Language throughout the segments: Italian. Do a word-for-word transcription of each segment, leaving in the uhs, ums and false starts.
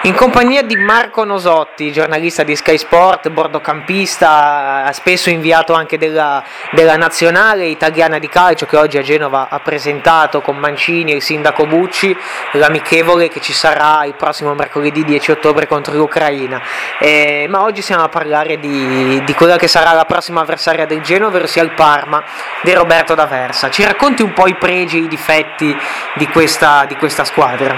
in compagnia di Marco Nosotti, giornalista di Sky Sport, bordocampista, spesso inviato anche della, della nazionale italiana di calcio, che oggi a Genova ha presentato con Mancini e il sindaco Bucci l'amichevole che ci sarà il prossimo mercoledì dieci ottobre contro l'Ucraina. Eh, ma oggi stiamo a parlare di, di quella che sarà la prossima avversaria del Genova, ossia il Parma di Roberto D'Aversa. Ci racconti un po' i pregi e i difetti di questa, di questa squadra?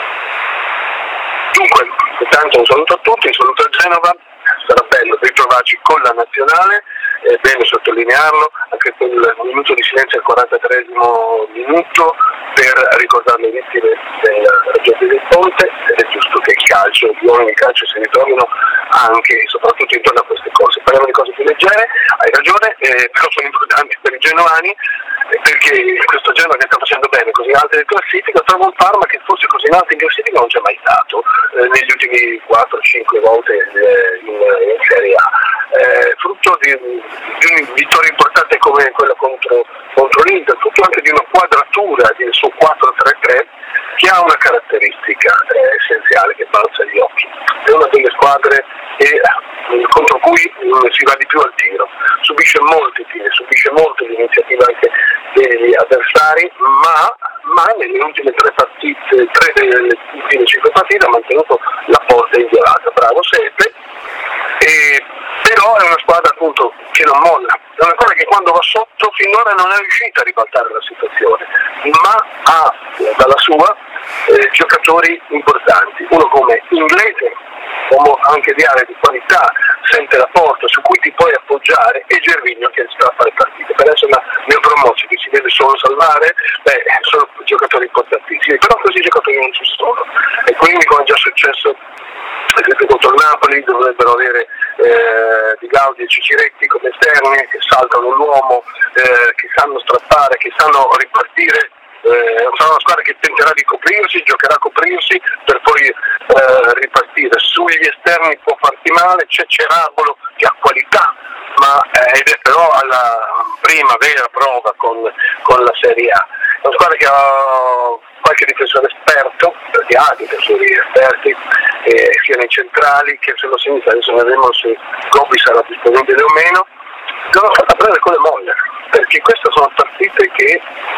Dunque, intanto un saluto a tutti, un saluto a Genova, sarà bello ritrovarci con la nazionale, è bene sottolinearlo, anche quel minuto di silenzio al quarantatreesimo minuto per ricordare le vittime della tragedia del Ponte, ed è giusto che il calcio, gli uomini di calcio si ritrovino anche e soprattutto intorno a queste cose. Parliamo di cose più leggere, hai ragione, eh, però sono importanti per i genovani, perché questo Genova che sta facendo bene così in alto in classifica trova un Parma che forse così in alto in classifica non c'è mai stato eh, negli ultimi quattro cinque volte eh, in, in Serie A, eh, frutto di, di una vittoria importante come quella contro, contro l'Inter, frutto anche di una quadratura di, su quattro tre tre che ha una caratteristica eh, essenziale che balza agli occhi. È una delle squadre che, eh, contro cui eh, si va di più al tiro, subisce molti tiri, subisce molto l'iniziativa anche degli avversari, ma, ma nelle ultime tre partite, tre delle ultime cinque partite ha mantenuto la porta inviolata. Bravo Seppe, e, però è una squadra appunto che non molla, è una squadra che quando va sotto finora non è riuscita a ribaltare la situazione, ma ha dalla sua eh, giocatori importanti, uno come Inglese, uomo anche di area di qualità, sente la porta su cui ti puoi appoggiare, e Gervinho che sta a fare partite. Per adesso ne ho promossi che si deve solo salvare, beh, sono giocatori importantissimi, però questi giocatori non ci sono, e quindi come è già successo ad esempio contro il Napoli dovrebbero avere eh, Di Gaudi e Ciciretti come esterni che saltano l'uomo, eh, che sanno strappare, che sanno ripartire. Eh, sarà una squadra che tenterà di coprirsi, giocherà a coprirsi per poi eh, ripartire. Sugli esterni può farti male, c'è Cerabolo che ha qualità, ma eh, ed è però alla prima vera prova con, con la Serie A. È una squadra che ha qualche difensore esperto, perché ha difensori esperti, eh, sia nei centrali che sulla sinistra. Adesso vedremo se Gobbi sarà disponibile o meno. Devono fatta prendere con le molle, perché queste sono partite che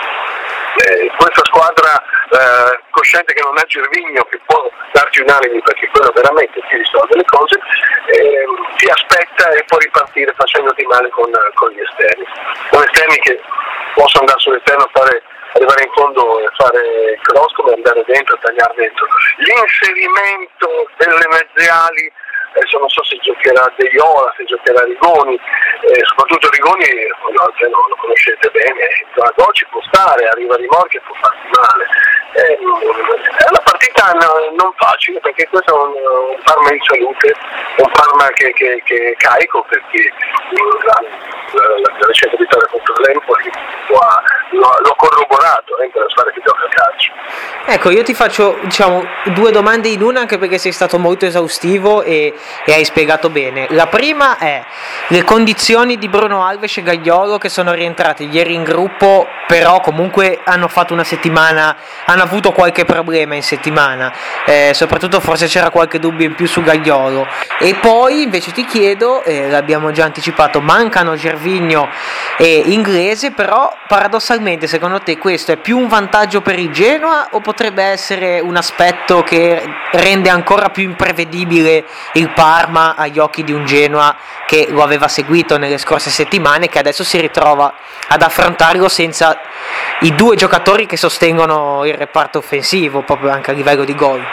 Eh, questa squadra eh, cosciente che non ha Gervinho che può darti un alibi, perché quello veramente ti risolve le cose, eh, ti aspetta e può ripartire facendoti male con, con gli esterni, con esterni che possono andare sull'esterno a fare, arrivare in fondo e fare cross, come andare dentro e tagliare dentro. L'inserimento delle mezze ali, adesso non so se giocherà De Iola, se giocherà Rigoni, eh, soprattutto Rigoni no, no, lo conoscete bene, la Dolci può stare, arriva a rimorchio e può farsi male. Eh, è una partita no, non facile, perché questo è un, un Parma in salute, un Parma che, che, che è carico, perché la, la, la recente vittoria contro l'Empoli l'ho, l'ho corroborato, è una squadra che gioca a calcio. Ecco, io ti faccio diciamo due domande in una, anche perché sei stato molto esaustivo e, e hai spiegato bene. La prima è le condizioni di Bruno Alves e Gagliolo, che sono rientrati ieri in gruppo, però comunque hanno fatto una settimana, hanno avuto qualche problema in settimana, eh, soprattutto forse c'era qualche dubbio in più su Gagliolo. E poi invece ti chiedo, eh, l'abbiamo già anticipato, mancano Gervinho e Inglese, però paradossalmente secondo te questo è più un vantaggio per il Genoa o potrebbe essere un aspetto che rende ancora più imprevedibile il Parma agli occhi di un Genoa che lo aveva seguito nelle scorse settimane, che adesso si ritrova ad affrontarlo senza i due giocatori che sostengono il reparto offensivo, proprio anche a livello di gol?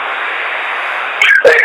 Eh,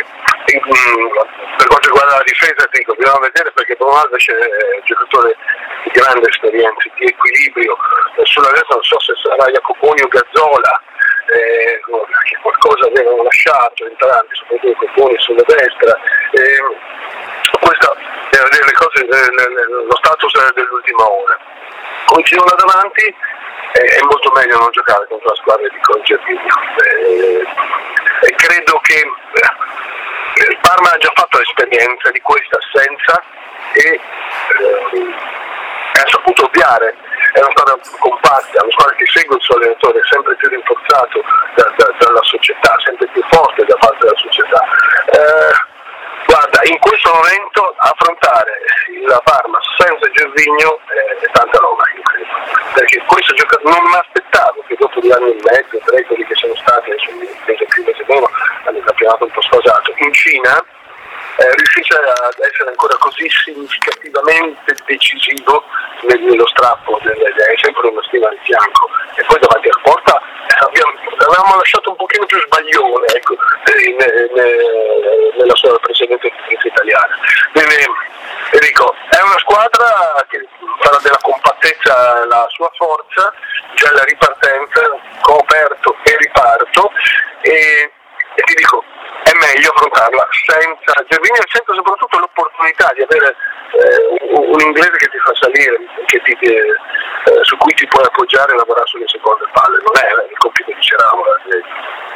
per quanto riguarda la difesa, dico, dobbiamo vedere, perché Bruno Alves è un giocatore di grande esperienza, di equilibrio. Sulla destra non so se sarà Jacoponi o Gazzola, eh, che qualcosa avevano lasciato entrambi, soprattutto Jacoponi sulla destra. Eh, questo è le cose, lo status dell'ultima ora. Continua davanti, eh, è molto meglio non giocare contro la squadra di Gervinho. Eh, e credo che eh, il Parma ha già fatto l'esperienza di questa assenza e eh, ha saputo ovviare. È una squadra compatta, una squadra che segue il suo allenatore, sempre più rinforzato da, da, dalla società, sempre più forte da parte della società. Eh, guarda, in questo momento affrontare la Parma senza Gervinho è, è tanta roba, io credo, perché questo giocatore non mi aspettavo che dopo due anni e mezzo, tre quelli che sono stati, adesso un mese più, mese meno, hanno campionato un po' sposato, in Cina eh, riuscisse ad essere ancora così significativamente decisivo nello strappo, è sempre una stima di fianco, e poi davanti alla porta abbiamo, avevamo lasciato un pochino più sbaglione, ecco, in, in, nella sua precedente esperienza italiana. Quindi Enrico è una squadra che farà della compattezza la sua forza, già la ripartenza, coperto e riparto, e, e ti dico è meglio affrontarla senza Gervinho e senza soprattutto l'opportunità di avere eh, un, un inglese che ti fa salire, che ti, eh, su cui ti puoi appoggiare e lavorare sulle seconde palle. Non è il compito di Ceramo.